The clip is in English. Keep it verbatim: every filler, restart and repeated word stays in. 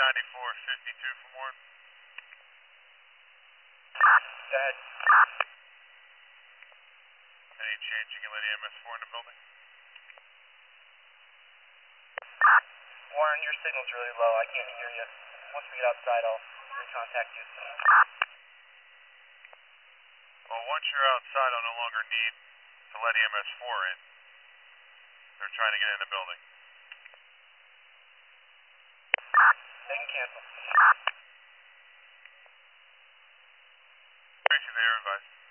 ninety-four fifty-two from Warren. Go ahead. Any change you can let E M S four in the building? Warren, your signal's really low. I can't hear you. Once we get outside, I'll recontact you. Well, once you're outside, I'll no longer need to let E M S four in. They're trying to get in the building. They can cancel. Tracy, they are advised.